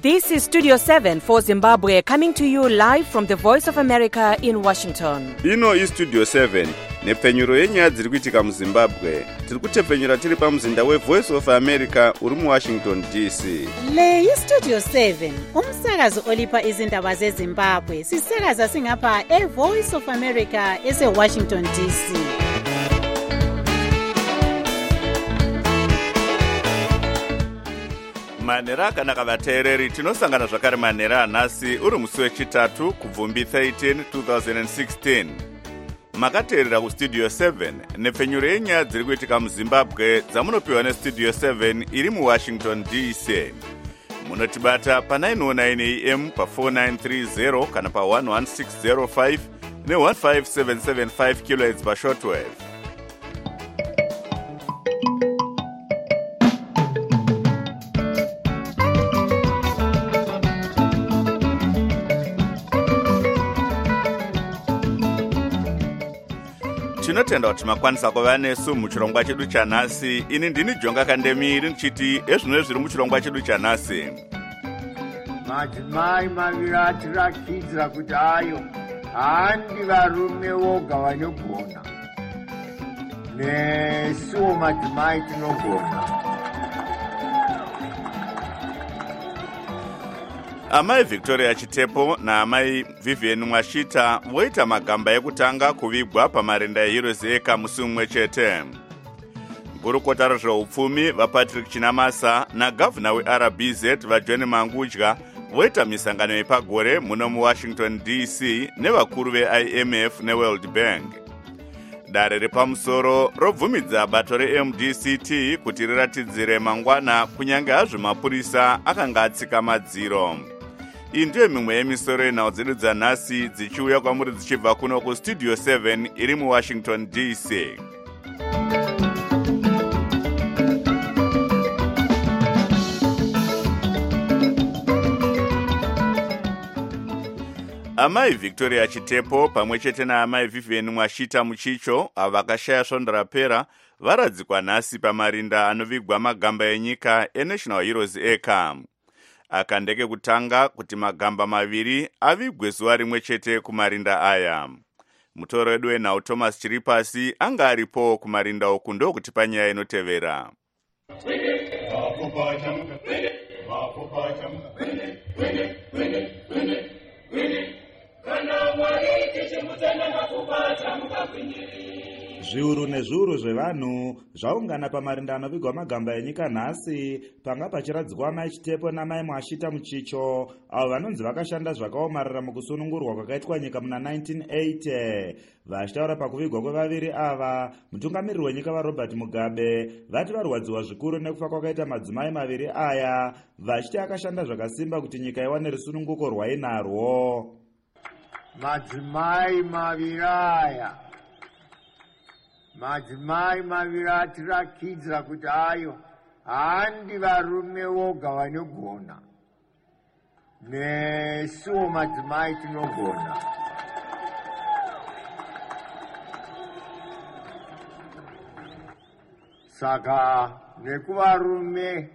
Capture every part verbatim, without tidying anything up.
This is Studio seven for Zimbabwe, coming to you live from the Voice of America in Washington. Ino is Studio seven, nepfenyuro yenyaya dziri kuitika muZimbabwe. Tiri kutepfenyura tiri pamuzinda weVoice of America uri muWashington D C. Le yi Studio seven, umsakazo olipa izindaba zeZimbabwe. Sisakaza singapha eVoice of America eseWashington D C. Manera kana kavateereri tinosangana zvakare manera anhasi uri musi wechitatu kubvumbi thirteen twenty sixteen. Makateerera kustudio seven nepfenyuro yenyaya dziri kuitika muZimbabwe dzamunopiwa nestudio seven iri muWashington D C. Munotibata pa nine oh nine A M pa four nine three zero kana pa one one six zero five ne one five seven seven five kilohertz pa shortwave. Tinotenda kuti makwanisa kuva nesu muchirongwa chedu chanhasi. Ini ndini Jonga Kandemiri ndichiti ezvino zviri muchirongwa chedu chanhasi. Madzimai maviri atirakidzira kuti ayo handi varume voga vanogona, nesuwo madzimai tinogona. Amai Victoria Chitepo naamai Vivian Mwashita voita magamba ekutanga kuvigwa pamarinda eHeroes Acre musi umwe chete. Gurukota rezveupfumi vaPatrick Chinamasa naGavana weR B Z vaJohn Mangudya voita misangano yepagore muno muWashington D C nevakuru veI M F neWorld Bank. Dare repamusoro robvumidza bato reM D C T kuti riratidzire mangwana kunyange hazvo mapurisa akanga atsika madziro. Iyi ndiyo mimwe yemisoro yenhau dzedu dzanhasi dzichiuya kwamuri dzichibva kuno kustudio seven iri muWashington D C. Amai Victoria Chitepo pamwe chete naamai Vivian Mwashita Muchicho ava vakashaya svondo rapera varadzikwa nhasi pamarinda anovigwa magamba enyika eNational Heroes Acre. Akandeke kutanga kuti magamba maviri avigwe zuva rimwe chete kumarinda aya. Mutoro wedu wenhau Thomas Chiripasi anga aripo kumarinda uku ndokuti panyaya inotevera. Zviuru nezviuru zvevanhu zvaungana pamarinda anovigwa magamba enyika nhasi panga pachiradzikwa Mai Chitepo naMai Mwashita Muchicho avo vanonzi vakashanda zvakaomarara mukusunungurwa kwakaitwa nyika muna nineteen eighty. Vachitaura pakuvigwa kwevaviri ava, mutungamiriri wenyika vaRobert Mugabe vati varwadziwa zvikuru nekufa kwakaita madzimai maviri aya, vachiti akashanda zvakasimba kuti nyika iwane rusununguko rwainarwo. Madzimai maviri aya madzimai maviri atirakidzira kuti ayo handi varume voga vanogona, nesuwo madzimai tinogona. Saka nekuvarume,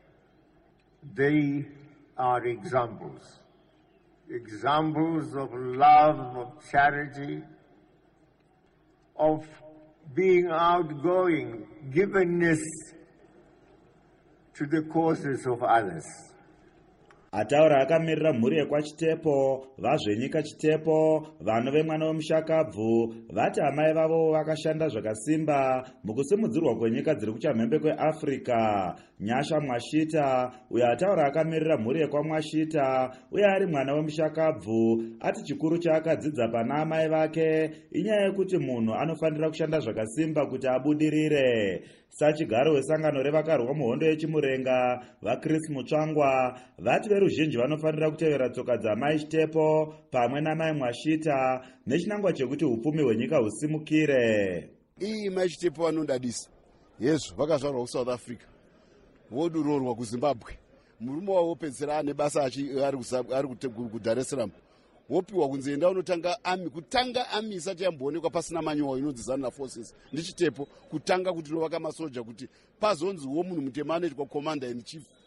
they are examples. Examples of love, of charity, of being outgoing, givenness to the causes of others. Ataura akamirira mhuri yekwaChitepo, vazvenyika Chitepo, vano vemwana wemushakabvu, vati amai vavo vakashanda zvakasimba mukusimudzirwa kwenyika dziri kuchamhembe kweAfrica. Nyasha Mwashita, uyo ataura akamirira mhuri yekwaMwashita, uye ari mwana wemushakabvu, ati chikuru chaakadzidza pana amai vake inyaya yekuti munhu anofanira kushanda zvakasimba kuti abudirire. Sachigaro wesangano revakarwa muhondo yechimurenga vaChris Mutsvangwa vati veruzhinji vanofanira kutevera tsoka dzamai Chitepo pamwe naMai Mwashita nechinangwa chekuti upfumi hwenyika husimukire. Iyi Mai Chitepo vanondadisa. Yesu vakazvarwa kuSouth Africa, vodurorwa kuZimbabwe. Murume wavo pedzera ane basa ari kuDar es Salaam. Wopiwa kunzi enda unotanga ami, kutanga ami isati yamboonekwa pasina manyowa inonzi Zanu Forces ndiChitepo, kutanga kuti rovaka masoja kuti pazonzi wo munhu mutema anoitwa commander in chief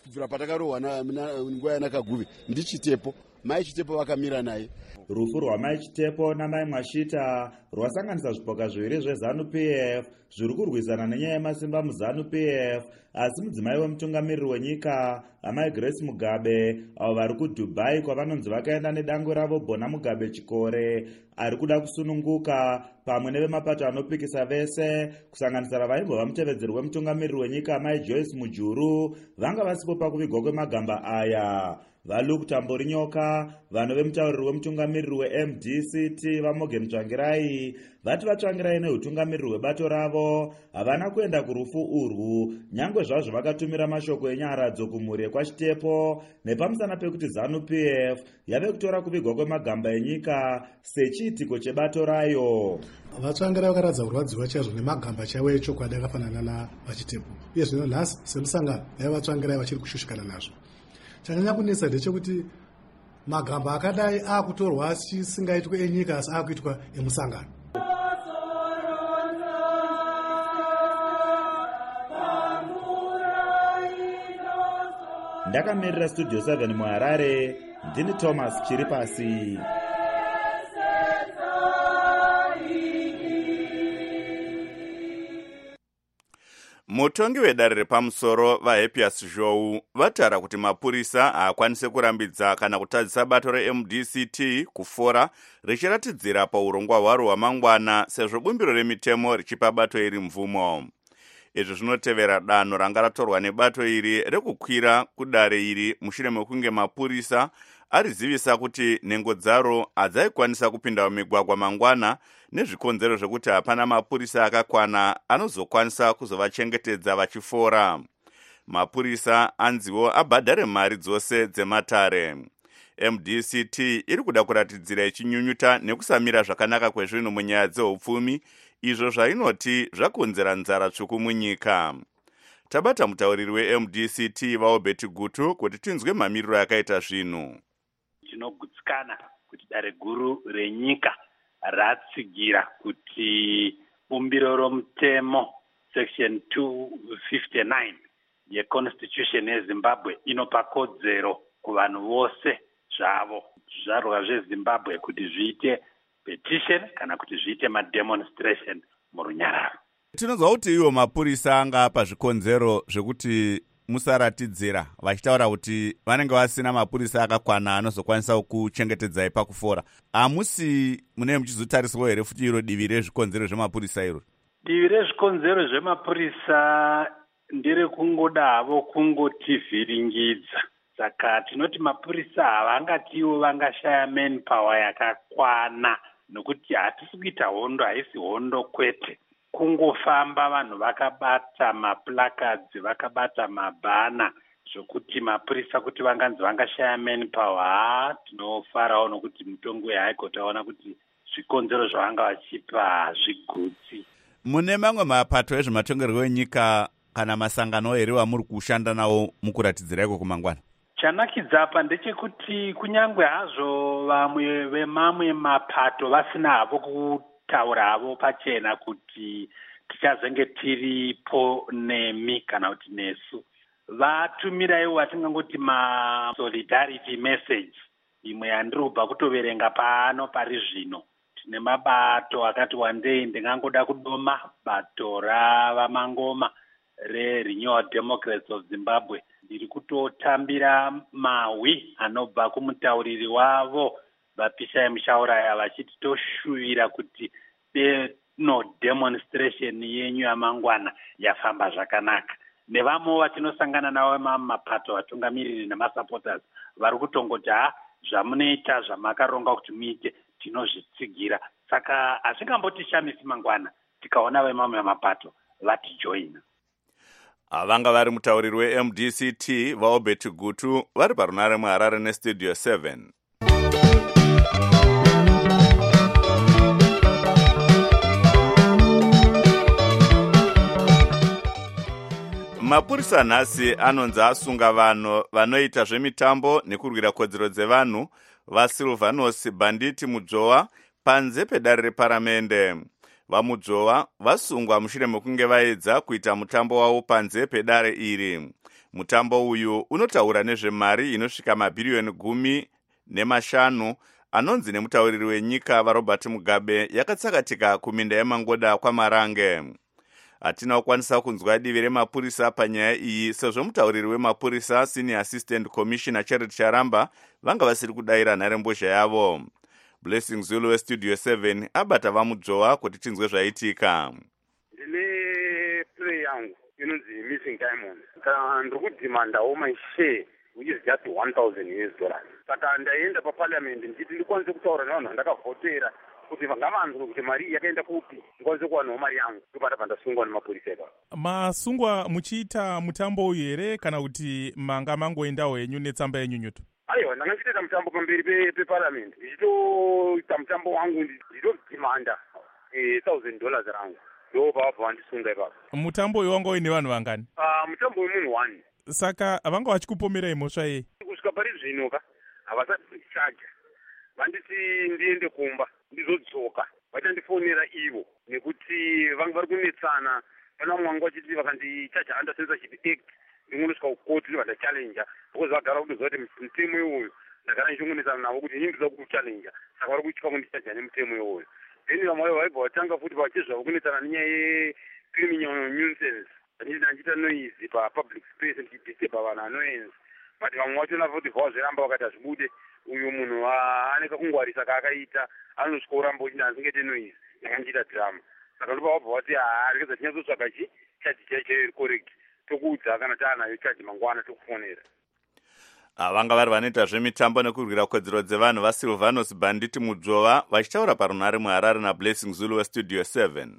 kubvira patakarohwa nguva yanakaguve ndichitepo mai Chitepo vakamira naye. Rufu rwamai Chitepo namai Mwashita rwasanganisa zvipoka zviviri zveZANU P F zviri kurwisana nenyaya yemasimba muZANU P F, asi mudzimai wemutungamiriri wenyika amai Grace Mugabe avo vari kuDubai kwavanonzi vakaenda nedango ravo Bona Mugabe Chikore ari kuda kusununguka pamwe nevemapato anopikisa vese kusanganisira vaimbova mutevedzeri wemutungamiriri wenyika amai Joyce Mujuru vanga vasipo pakuvigwa kwemagamba aya. Valuku Tamborinyoka, vano vemutauriri wemutungamiriri weM D C T vaMorgan Tsvangirai vati vatsvangirai neutungamiriri webato ravo havana kuenda kurufu urwu nyangwe zvazvo vakatumira mashoko enyaradzo kumhuri yekwaChitepo nepamusana pekuti ZANU P F yave kutora kuvigwa kwemagamba enyika sechiitiko chebato rayo. Vatsvangirai vakaratidza kurwadziwa chaizvo nemagamba chaiwo echokwadi akafanana navaChitepo, uye zvino nhasi semusangano dai vatsvangirai vachiri kushushikana nazvo. Chanyanya kunetsa ndechekuti magamba akadai akutorwa achisingaitwe enyika asi akuitwa emusangano. Ndakamirira Studio seven muHarare, ndini Thomas Chiripasi. Mutongi wedare repamusoro vaHappiest Zhou vatara kuti mapurisa haakwanise kurambidza kana kutadzisa bato reM D C T kufora richiratidzira paurongwa hwaro hwamangwana sezvo bumbiro remitemo richipa bato iri mvumo. Izvi zvinotevera danho ranga ratorwa nebato iri rekukwira kudare iri mushure mekunge mapurisa arizivisa kuti nhengo dzaro hadzaikwanisa kupinda mumigwagwa mangwana nezvikonzero zvekuti hapana mapurisa akakwana anozokwanisa kuzovachengetedza vachifora. Mapurisa anziwo abhadhare mari dzose dzematare. M D C T iri kuda kuratidzira ichinyunyuta nekusamira zvakanaka kwezvinhu munyaya dzeupfumi, izvo zvainoti zvakonzera nzara tsvuku munyika. Tabata mutauriri weM D C T vaObert Gutu kuti tinzwe mamiriro yakaita zvinhu. Tinogutsikana kuti dare guru renyika ratsigira kuti bumbiro romutemo section two fifty-nine yeconstitution yeZimbabwe inopa kodzero kuvanhu vose zvavo zvizvarwa zveZimbabwe kuti zviite petition kana kuti zviite mademonstration murunyararo. Tinonzwa kuti iwo mapurisa anga apa zvikonzero zvekuti musaratidzira vachitaura kuti vanenge vasina mapurisa akakwana anozokwanisa kuchengetedzai pakufora. Hamusi mune muchizotariswa here futi iro divi rezvikonzero zvemapurisa iro? Divi rezvikonzero zvemapurisa ndere kungoda havo kungotivhiringidza. Saka tinoti mapurisa havangatiwo vangashaya manpower yakakwana nokuti hatisi kuita hondo, haisi hondo kwete. Kungofamba vanhu vakabata maplakadzi, vakabata mabhana zvokuti mapurisa kuti vanganzi vangashaya manpower. Tinofarawo nokuti mutongo weHighcourt aona kuti zvikonzero zvavanga vachipa hazvigutsi. Mune mamwe mapato ezvematongerwo enyika kana masangano here wamuri kushanda nawo mukuratidzira iko kumangwana? Chanakidza apa ndechekuti kunyangwe hazvo vamwe vemamwe mapato vasina havo kutaura havo pachena kuti tichazenge tiripo nemi kana kuti nesu, vatumirawo watingangoti ma solidarity message. Imwe yandiri kubva kutoverenga pano pari zvino, tine mabato akati wandei ndingangoda kudoma bato ravamangoma reRenewal Democrats of Zimbabwe. Ndiri kutotambira mahwi anobva kumutauriri wavo vaPishai Mushauraya vachiti toshuvira kuti no demonstration yenyu yamangwana yafamba zvakanaka. Nevamwe vatinosangana navo mapato vatungamiriri nemasupporters vari kutongoti ha zvamunoita zvamakaronga kuti muite tinozvitsigira. Saka hazvingambotishamisi mangwana tikaona vemamwe mapato vatijoina. Vanga vari mutauriri weM D C T vaObert Gutu vari parunare muHarare neStudio seven. Mapurisa nhasi anonzi asunga vanhu vanoita zvemitambo nekurwira kodzero dzevanhu vaSilvanus Banditi Mudzvowa panze pedare reparamende. VaMudzvowa vasungwa mushure mekunge vaedza kuita mutambo wavo panze pedare iri. Mutambo uyu unotaura nezvemari inosvika mabhiriyoni gumi nemashanu anonzi nemutauriri wenyika vaRobert Mugabe yakatsakatika kuminda yemangoda kwaMarange. Hatina kukwanisa kunzwa divi remapurisa panyaya iyi sezvo mutauriri wemapurisa Senior Assistant Commissioner Charity Charamba vanga vasiri kudaira nharembozha yavo. Blessing Zulu weStudio seven abata vamudzvowa kuti tinzwe zvaitika. Ndine play yangu inonzi Missing Diamond. Ka ndikudzimandawo my share which is just one thousand U S dollars. Saka ndaenda paparliament nditi ndikwanise kutaura navanhu vandakavhotera kuti vangavanzwe kuti mari yakaenda kupi ndikwanise kuwanawo mari yangu ndopata pandasungwa nemapurisa ipapo. Masungwa muchiita mutambo uyu here kana kuti manga mangoendawo henyu netsamba yenyunyuto? Aiwa, ndanga ndichitoita mutambo pamberi peparliament ndichitoita mutambo wangu ndichitodzimanda thousand dollars rangu ndo pavabva vandisunga ipapo. Mutambo uyu wanga uine vanhu vangani? Uh, mutambo uyu munhu one. Saka vanga vachikupomerai mhosva yei? Kusvika pari zvino ka havasati chaja vanditi ndiende kumba ndizodzoka vachandifonera ivo nekuti vanga vari kunetsana. Pana mumwe wangu vachiti vakandichaja under censorship act ndingonosvika kukoti vandachallenja because vagara kutoziva kuti mutemo iwoyo ndagara ndichiongonesana navo kuti inini ndinoda kuchallenja saka vari kuitya kundichaja nemutemo iwoyo. Then vamwe vaibva vatanga futi vachizva kunetsana nenyaya yecriminal nuisance ndichiita noise papublic space ndichidisturba vanhu annoyance. But vamwe vachona futi vhava zviramba vakati hazvibude uyu munhu aneka kungwarisa kaakaita anosvika uramba uchiti handingete noise ndanga ndichiita drama. Saka ndopa vabva vati haregeza tinyatsotsvaga chi chaji chaichairi correct tokuudza kana taanayo chaji mangwana tokufonera. Vanga vari vanoita zvemitambo nekurwira kodzero dzevanhu vaSilvanus Banditi Mudzvova vachitaura parunhare muHarare naBlessing Zulu weStudio seven.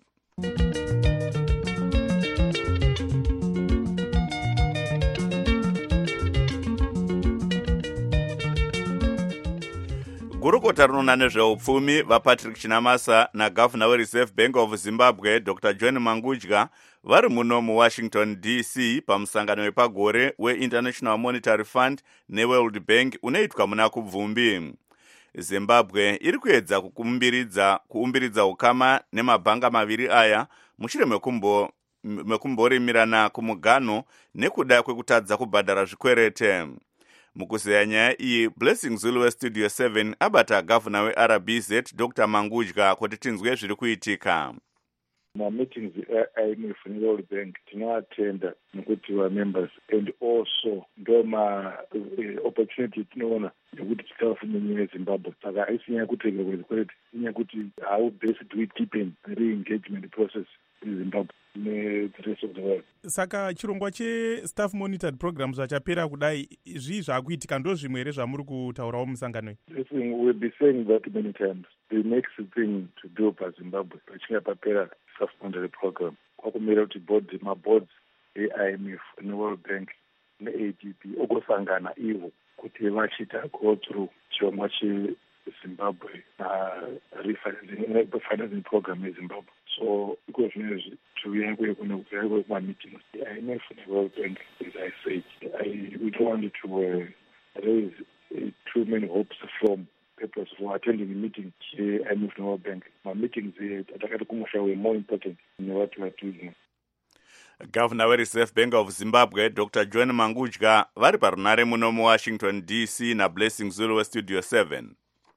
Gurukota rinona nezveupfumi vaPatrick Chinamasa naGavana weReserve Bank of Zimbabwe Doctor John Mangudya vari muno muWashington D C pamusangano wepagore weInternational Monetary Fund neWorld Bank unoitwa muna kubvumbi. Zimbabwe iri kuedza kukumbiridza kuumbiridza ukama nemabhanga maviri aya mushure mekumbo mekumboremirana kumugano nekuda kwekutadza kubhadhara zvikwerete. Mukuzeya nyaya iyi Blessing Zulu weStudio seven abata gavana weR B Z Doctor Mangudya kuti tinzwe zviri kuitika. Ma-meetings I M F neWorld Bank tinoatenda nekuti va-members and also ndo ma-opportunity tinoona nekuti tikafumenye Zimbabwe. Saka haisi nyaya kutenga kwezikwereti, inyaya kuti how best do we deepen the re-engagement process in Zimbabwe ne-the rest of the world. Saka chirongwa che-staff monitored programs zvachapera kudai zvii zvaakuitika ndo zvimwe here zvamuri kutaurawo musangano iyi? Listen, we'll be saying that many times. The next thing to do paZimbabwe pachinga papera staff monitored program kwakumira kuti board maboards e-I M F neWorld Bank ne-A D B ogosangana ivo kuti vachita go through chirongwa cheZimbabwe na-refinancing program yeZimbabwe. So iko zvinezvi tiuya kuno kuma-meetings e-I M F neWorld Bank, as I said, I, we don't want to uh, raise uh, too many hopes from purpose for attending the meeting I M F neWorld Bank. My meetings atakati kumusha were more important than what we are doing. Governor weReserve Bank of Zimbabwe Doctor John Mangudya vari parunhare muno muWashington D C naBlessing Zulu weStudio seven.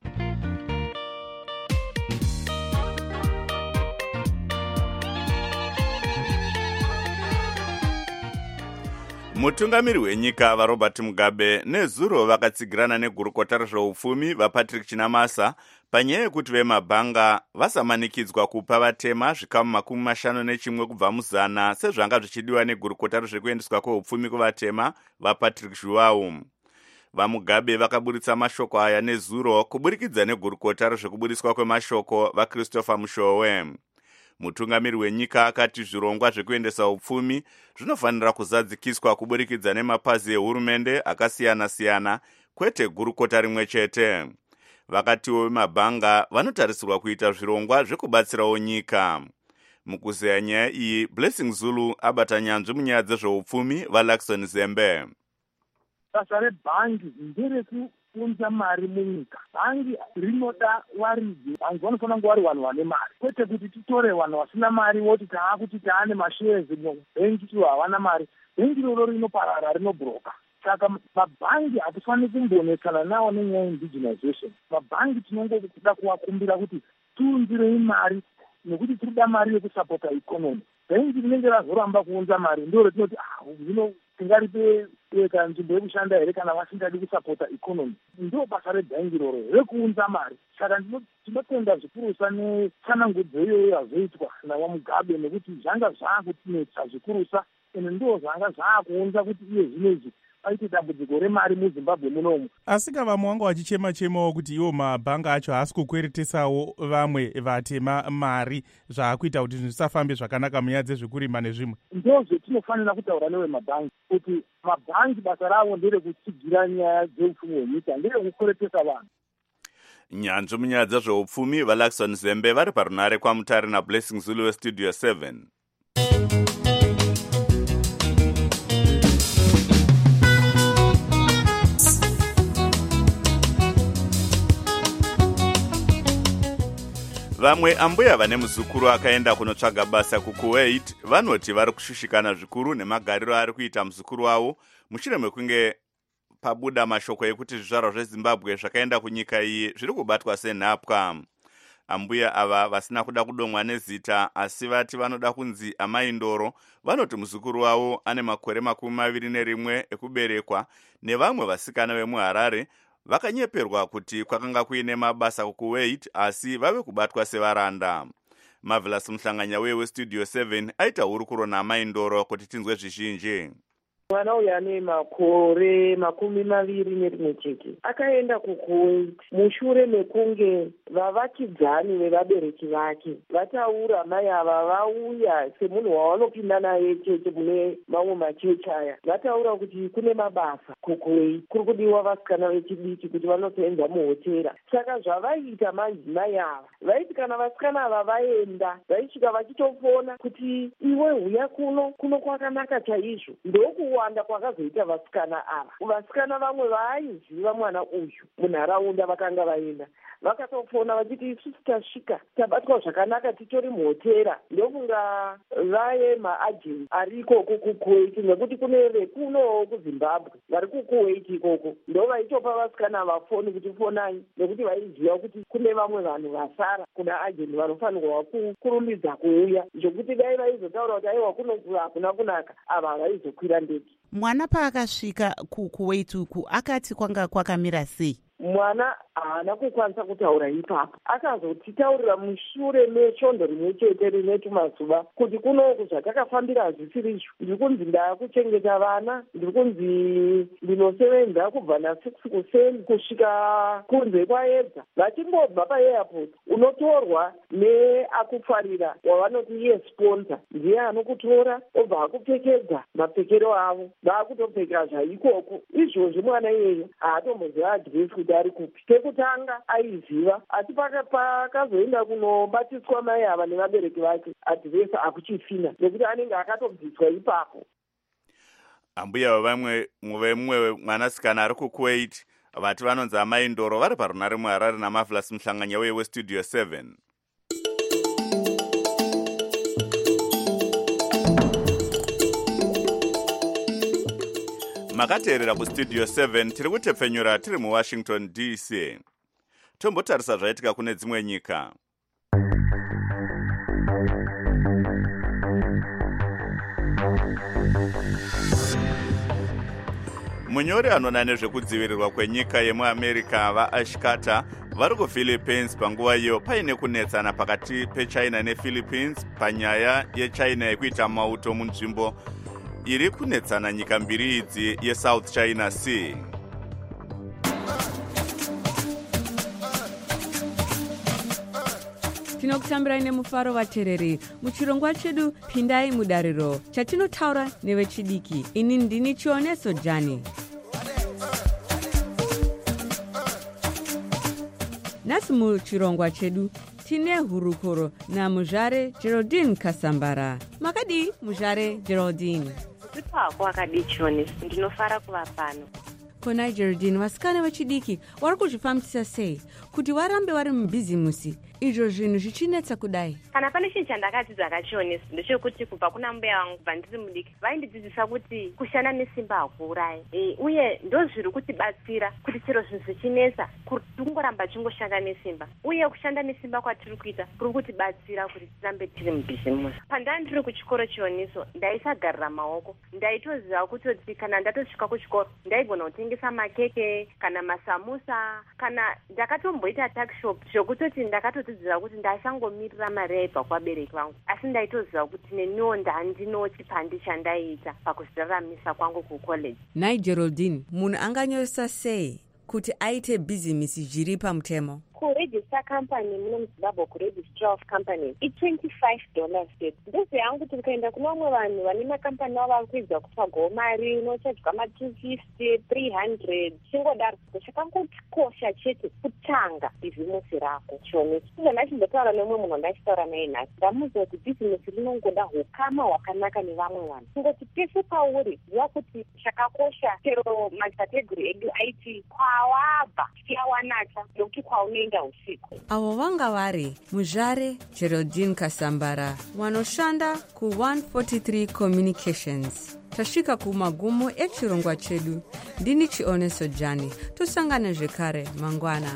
Mutungamiri wenyika vaRobert Mugabe nezuro vakatsigirana negurukota rezveupfumi vaPatrick Chinamasa panyaya yekuti vemabhanga vasamanikidzwa kupa vatema zvikamu makumi mashanu nechimwe kubva muzana sezvanga zvichidiwa negurukota rezvekuendeswa kweupfumi kuvatema vaPatrick Zhuwau. VaMugabe vakaburitsa mashoko aya nezuro kuburikidza negurukota rezvekubudiswa kwemashoko vaChristopher Mushowe. Mutungamiri wenyika akati zvirongwa zvekuendesa upfumi zvinofanira kuzadzikiswa kuburikidza nemapazi ehurumende akasiyana-siyana kwete gurukota rimwe chete. Vakatiwo vemabhanga vanotarisirwa kuita zvirongwa zvekubatsirawo nyika. Mukuzeya nyaya iyi Blessing Zulu abata nyanzvi munyaya dzezveupfumi vaLaxton Zembe. Basa rebhangi nderekupa kuunza mari munyika. Bhangi rinoda waridzi, vanhu vanofanira kunge vari vanhu vane mari, kwete kuti titore vanhu vasina mari voti taakuti taane mashares mubhengi tiwo havana mari. Bhengi roro rinoparara, rinobhuroka. Saka mabhangi hatifaniri kumbonetsana nawo nenyaya indigenization. Mabhangi tinongoda kuvakumbira kuti tiunzirei mari, nekuti tirida mari yekusapota ikonomi. Bhengi rinenge razoramba kuunza mari ndo retinoti zvino tingaripe eka nzvimbo yekushanda here kana vasingadi kusapota ikonomi. Ndo basa rebhengi roro rekuunza mari. Saka tinotenda zvikurusa netsanangudzo iyoyo yazoitwa naVaMugabe, nekuti zvanga zvaakutinetsa zvikurusa, ende ndo zvanga zvaakuunza kuti iye zvinezvi paite dambudziko remari muZimbabwe munomu. Asi vamwe vanga vachichema-chemawo kuti iwo mabhanga acho haasi kukweretesawo vamwe vatema mari, zvaakuita kuti zvisafambe zvakanaka munyaya dzezvekurima nezvimwe. Ndo zvetinofanira kutaura newe mabhangi, kuti mabhangi basa ravo nderekutsigira nyaya dzeupfumi hwenyika, nderekukweretesa vanhu. Nyanzvi munyaya dzezveupfumi vaLaxon Zembe vari parunare kwaMutare naBlessing Zulu weStudio seven. Vamwe ambuya vane muzukuru akaenda kunotsvaga basa kuKuwait vanoti vari kushushikana zvikuru nemagariro ari kuita muzukuru wavo mushure mekunge pabuda mashoko ekuti zvizvarwa zveZimbabwe zvakaenda kunyika iyi zviri kubatwa senhapwa. Ambuya ava vasina kuda kudomwa nezita asi vati vanoda kunzi amai Ndoro vanoti muzukuru wavo ane makore makumi maviri nerimwe ekuberekwa nevamwe vasikana vemuHarare vakanyeperwa kuti kwakanga kuine mabasa kuKuwait asi vave kubatwa sevaranda. Marvelous Muhlanganya weStudio seven aita hurukuro naamai Ndoro kuti tinzwe zvizhinji. Mwana uyu ane makore makumi maviri nerimwe chete akaenda kuKuwait mushure mekunge vavakidzani vevabereki vake vataura mai ava vauya semunhu wavanopinda naye chete mune mamwe machechi aya, vataura kuti kune mabasa kuKuwait, kuri kudiwa vasikana vechidiki kuti vanosenza muhotera. Saka zvavaita madzimai ava vaiti kana vasikana ava vaenda vaisvika vachitofona kuti iwe huya kuno kuno kwakanaka chaizvo, ndoku wanda kwakazoita vasikana ava. Vasikana vamwe vaaiziva mwana uyu munharaunda vakanga vaenda vakatofona vachiti isusu tasvika tabatwa zvakanaka titori muhotera, ndokunga vaye maajenti ari ikoko kuKuwait, nekuti kune vekunowo kuZimbabwe vari kuKuwait ikoko, ndo vaitopa vasikana vafoni kuti fonai, nekuti vaiziva kuti kune vamwe vanhu vasara kuna ajenti vanofanirwa kurumbidza kuuya, zvokuti dai vaizotaura kuti aiwa kunoku hakuna kunaka, ava vaizokwira ndege. Mwana paakasvika kuKuwait uku akati kwanga kwakamira sei? Mwana haana kukwanisa kutaura ipapo, akazotitaurira mushure mechondo rimwe chete rine tumazuva kuti kunoku zvatakafambira hazvisiri izvo, ndiri kunzi ndaakuchengeta vana, ndiri kunzi ndinosevenza kubva nasix kuseni kusvika kunze kwaedza. Vachingobva paairport unotorwa neakufarira wavanoti iye sponsor, ndiye anokutora obva akupfekedza mapfekero avo, vaakutopfeka zvaikoko. Izvozvi mwana iyeyo haatomboziva adresi kuti ari kupi. Pekutanga aiziva, asi pakazoenda kunobatiswa mai ava nevabereki vake adresi akuchifina, nekuti anenge akatobviswa ipapo. Ambuya vamwe mumwe mwanasikana ari kuKuwait vati vanonzi amai Ndoro vari parunare muHarare naMarvelous Muhlanganya weStudio seven. Makateerera kuStudio seven tiri kutepfenyura tiri muWashington D C. Tombotarisa zvaitika kune dzimwe nyika. Munyori anona nezvekudzivirirwa kwenyika yemuAmerica vaAsh Carter vari kuPhilippines panguva iyo paine kunetsana pakati peChina nePhilippines panyaya yeChina yekuita mauto munzvimbo iri kunetsana nyika mbiri idzi yeSouth China Sea. Tinokutambirai nemufaro vateereri muchirongwa chedu pindai mudariro chatinotaura nevechidiki. Ini ndini Chioneso Jani. Nhasi muchirongwa chedu tine hurukuro naMuzhare Geraldine Kasambara. Makadi Muzhare Geraldine? Ipapo akadi Chioneso, ndinofara kuva pano. Kona Geraldine, vasikana vechidiki vari kuzvifambisa sei kuti varambe vari mubhizimusi izvo zvinhu zvichinetsa kudai? Kana pane chinhu chandakadzidza kachionesa ndechekuti kubva kuna mbuya vangu kubva ndiri mudiki vaindidzidzisa kuti kushanda nesimba hakuurayi, e, uye ndo zviri kutibatsira kuti chero zvinhu zvichinetsa kungoramba chingoshanda nesimba, uye kushanda nesimba kwatiri kuita kuri kutibatsira kuti tirambe tiri mubhizimusi. Pandanga ndiri kuchikoro chioniso ndaisagarira maoko, ndaitoziva kutoti kana ndatosvika kuchikoro ndaigona kutengesa makeke kana masamusa, kana ndakatomboita takshop zvokutoti ndakatodzidzira kuti ndasangomirira mari yaibva kwabereki vangu, asi ndaitoziva kuti neniwo ndandino chipandi chandaiita pakuzviraramisa kwangu kucollege. Nai Geraldine, munhu anganyoresa sei kuti aite bhizimisi zviri pamutemo? Kuregister company muno muZimbabwe, kuregistra of companies i twenty-five dollars step. Ndozi yangu kuti ukaenda kuna vamwe vanhu vane makampani avo vari kuedza kutsvagawo mari unochadzwa ma two fifty, three hundred chingodaro. Chakangokosha chete kutanga bhizimusi rako chionesa. Izvo ndachimbotaura nemumwe munhu ndachitaura naye nhasi, ndamuudza kuti bhizimusi rinongoda hukama hwakanaka nevamwe vanhu. Kungoti pese pauri ziva kuti chakakosha chero makategori edu aiti kwawabva chiyawanaka nokuti kwaunenge usiku. Avo vanga vari Muzvare Geraldine Kasambara wanoshanda ku one forty-three Communications. Tasvika kumagumo echirongwa chedu. Ndini Chioneso Jani. Tosangana zvekare mangwana.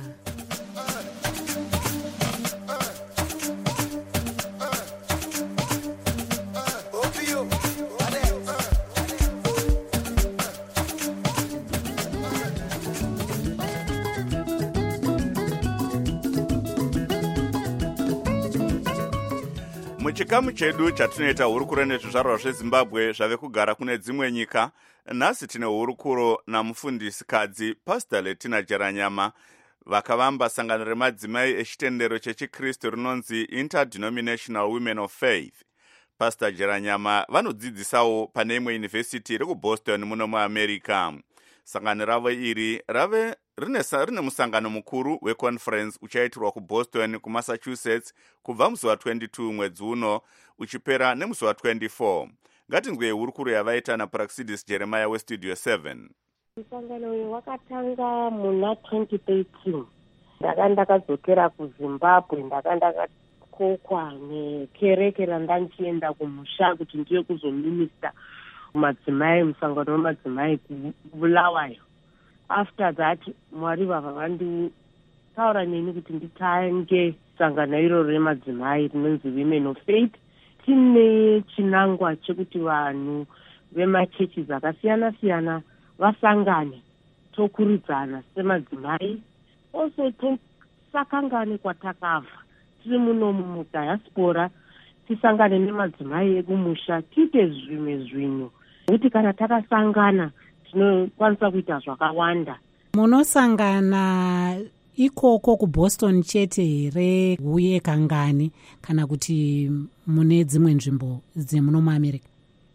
Muchikamu chedu chatinoita hurukuro nezvizvarwa zveZimbabwe zvave kugara kune dzimwe nyika, nhasi tine hurukuro namufundisi-kadzi Pastor Letina Jeranyama vakavamba sangano remadzimai echitendero chechikristu rinonzi Interdenominational Women of Faith. Pastor Jeranyama vanodzidzisawo pane imwe yunivhesiti iri kuBoston muno muAmerica. Sangano ravo iri rave rine, rine musangano mukuru weconference uchaitirwa kuBoston kuMassachusetts kubva musi wa twenty-two mwedzi uno uchipera nemusi wa twenty-four. Ngatinzwe hurukuro yavaita naPraxidis Jeremiah weStudio seven. Musangano uyu wakatanga muna twenty thirteen. Ndaka ndakadzokera kuZimbabwe, ndaka ndakakokwa nekereke randanchienda kumusha kuti ndiye kuzominista madzimai, musangano wemadzimai kuBulawayo. After that Mwari vava vanditaura neni kuti nditange sangano iroro remadzimai rinonzi Women of Faith. Tine chinangwa chekuti vanhu vemachechi akasiyana siyana vasangane tokurudzana semadzimai, also tisakangane kwatakabva tiri muno mudiaspora, tisangane nemadzimai ekumusha tiite zvimwe zvinhu, kuti kana takasangana tinokwanisa kuita zvakawanda. Munosangana ikoko kuBoston chete here uye kangani kana kuti mune dzimwe nzvimbo dzemuno muAmerica?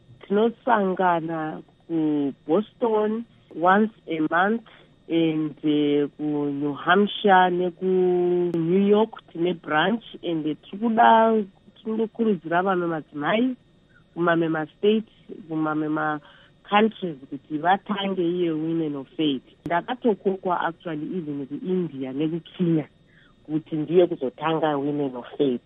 Tinosangana kuBoston once a month and uh, kuNew Hampshire neku-New York tine branch, and tirikuda tinokurudzira vamwe madzimai kumamwe mastates kumamwe macountries kuti vatange iye Women of Faith. Ndakatokokwa actually even kuIndia nekuKenya kuti ndiye kuzotanga Women of Faith.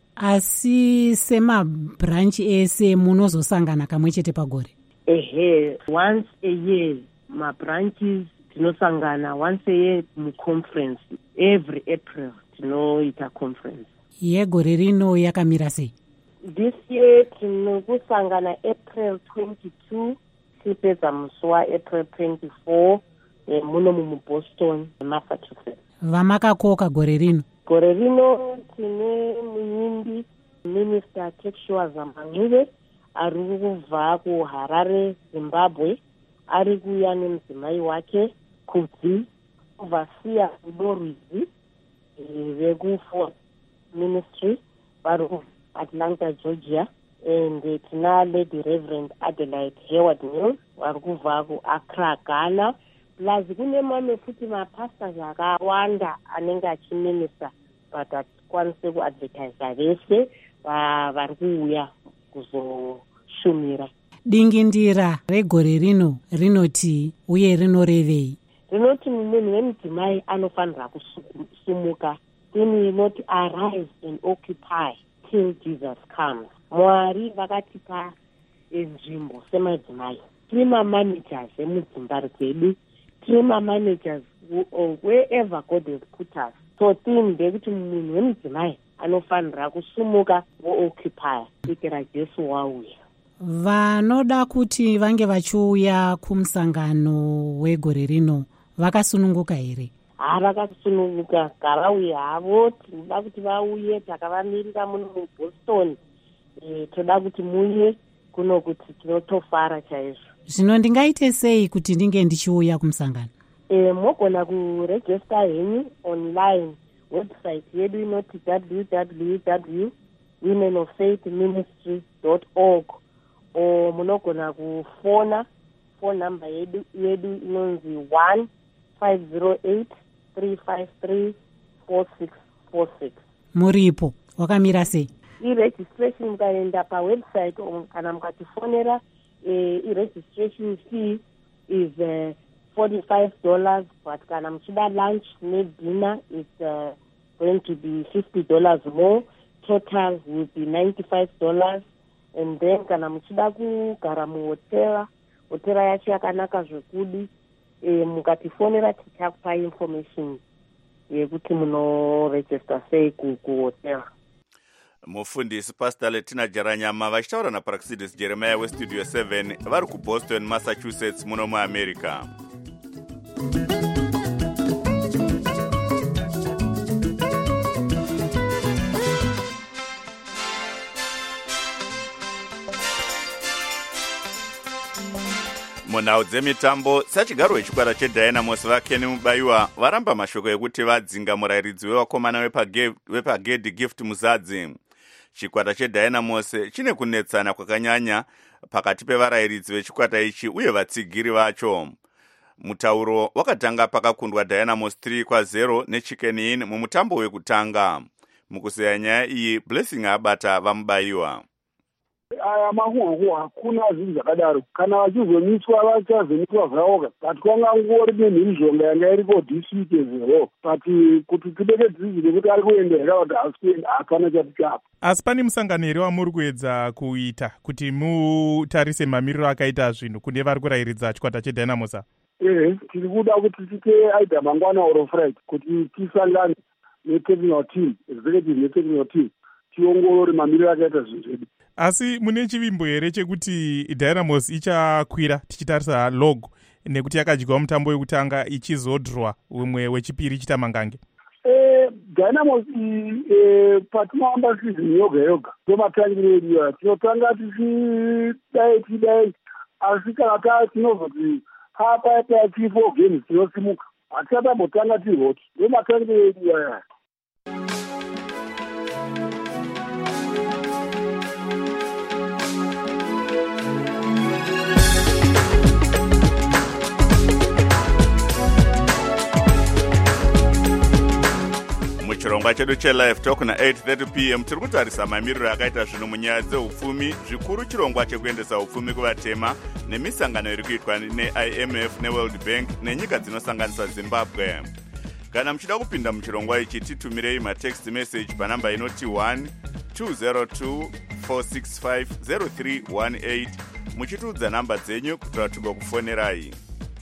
Asi semabranch ese munozosangana kamwe chete pagore? Ehe, once a year mabranches tinosangana once a year muconference. Every April tinoita conference. Yegore rino yakamira sei? This year tinokusangana April twenty-two tipedza musi waApril twenty-four eh, muno muBoston, Massachusetts. Vamakakoka gore rino? Gore rino tine munyimbi Minister Tekshua Zamanguve ari kubva kuHarare, Zimbabwe, ari kuuya nemudzimai wake Kudzi Vasiya Udorwizi vekuFort Ministry vari kuAtlanta, Georgia, and tina Lady Reverend Adelaide Hayward Mills vari kubva kuAccra, Ghana, plus kune mamwe futi mapastors akawanda anenge achiminista but atikwanise kuadvertisa vese vari kuuya kuzoshumira. Dingindira regore rino rinoti uye rinorevei? Rinoti munhu wemudzimai anofanira kusumuka. Then rinoti arise and occupy till Jesus comes. Mwari vakatipa nzvimbo semadzimai. Tiri mamanagers emudzimba dzedu. Tiri mamanagers wherever God has put us. So theme ndekuti munhu wemudzimai anofanira kusumuka wo-occupy kuitira Jesu wauya. Vanoda kuti vange vachiuya kumusangano wegore rino vakasununguka here? Ha, vakasununguka. Ngavauye havo. Tinoda kuti vauye. Takavamirira muno muBoston. E, toda kuti muye kuno kuti tinotofara chaizvo. Zvino ndingaite sei kuti ndinge ndichiuya kumusangano? E, mogona kuregister henyu online. Website yedu inoti w w w dot women of faith ministry dot org. O munogona kufona. Phone number yedu yedu inonzi one five zero eight three five three four six four six. Muripo wakamira sei? I-registration mukaenda pawebsite kana mukatifonera, eh, i-registration fee is uh, forty-five dollars, but kana muchida lunch nedinner it's uh, going to be fifty dollars more. Total will be ninety-five dollars. And then kana muchida kugara muhotela, hotela yacho yakanaka zvekudi, eh, mukatifonera tichakupa information yekuti munoregister sei kuhotela. Mufundisi Pastor Letina Jaranyama vachitaura naParaxidis Jeremiah weStudio seven vari kuBoston, Massachusetts muno muAmerica. Munhau dzemitambo, sachigaro wechikwata cheDynamos vaKenny Mubayiwa varamba mashoko ekuti vadzinga murayiridzi wevakomana wepaGedhi Gift Muzadzi. Chikwata cheDynamos chine kunetsana kwakanyanya pakati pevarayiridzi vechikwata ichi uye vatsigiri vacho. Mutauro wakatanga pakakundwa Dynamos three kwa zero neChicken Inn mumutambo wekutanga. Mukuseya nyaya iyi, Blessing abata vaMubayiwa. Aya mahuhu hakuna zvinhu zvakadaro. Kana vachizomiswa vachazomiswa zvavoga. But kwanga ngori nemhirizhonga yanga iriko district ezero. But kuti tideke dzidzire kuti ari kuendera kuti asikuenda hapana chati chapo. Asi pane musangano here wamuri kuedza kuita kuti mutarise mamiriro akaita zvinhu kune vari kurayiridza chikwata cheDynamos? Ehe, tiri kuda kuti tite aida mangwana oro Friday kuti tisangane netechnical team, executive netechnical team, tiongorore mamiriro akaita zvinhu zvedu. Asi mune chivimbo here chekuti Dynamos ichakwira tichitarisa log nekuti yakadyiwa mutambo wekutanga ichizodhurwa umwe wechipiri chitamangange? Eh, Dynamos eh patinoamba season yoga yoga tomatangire edu tinotanga tichidai tidai, asi kana taa tinozoti hapa tati four games tinosimuka hatichatabotanga tiroti tomatangire edu aya. Muchirongwa chedu chelive talk na eight thirty p m tiri kutarisa mamiriro akaita zvinhu munyaya dzeupfumi, zvikuru chirongwa chekuendesa upfumi kuvatema nemisangano iri kuitwa neI M F neWorld Bank nenyika dzinosanganisa Zimbabwe. Kana muchida kupinda muchirongwa ichi, titumirei matext message panamba inoti one two zero two four six five zero three one eight muchitiudza namba dzenyu kuti tigokufonerai.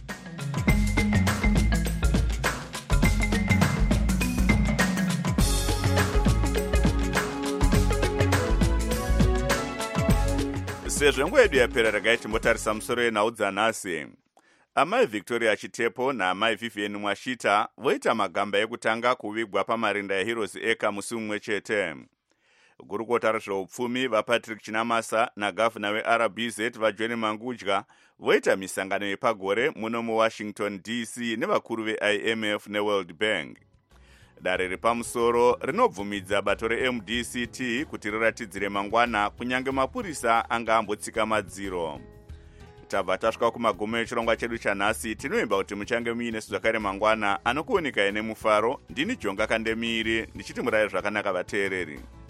Sezvo nguva yedu yapera, regai timbotarisa musoro yenhau dzanhasi. Amai Victoria Chitepo naamai Vivian Mwashita voita magamba ekutanga kuvigwa pamarinda eHeroes Acre musi mumwe chete. Gurukota rezveupfumi vaPatrick Chinamasa nagavhuna weR B Z vaJohn Mangudya voita misangano yepagore muno muWashington D C nevakuru veI M F neWorld Bank. Dare repamusoro rinobvumidza bato reM D C T kuti riratidzire mangwana kunyange mapurisa anga ambotsika madziro. Tabva tasvika kumagumo echirongwa chedu chanhasi. Tinoimba kuti muchange muine zvakare mangwana anokuoneka ine mufaro. Ndini Jonga Kandemiri ndichiti murayi zvakanaka vateereri.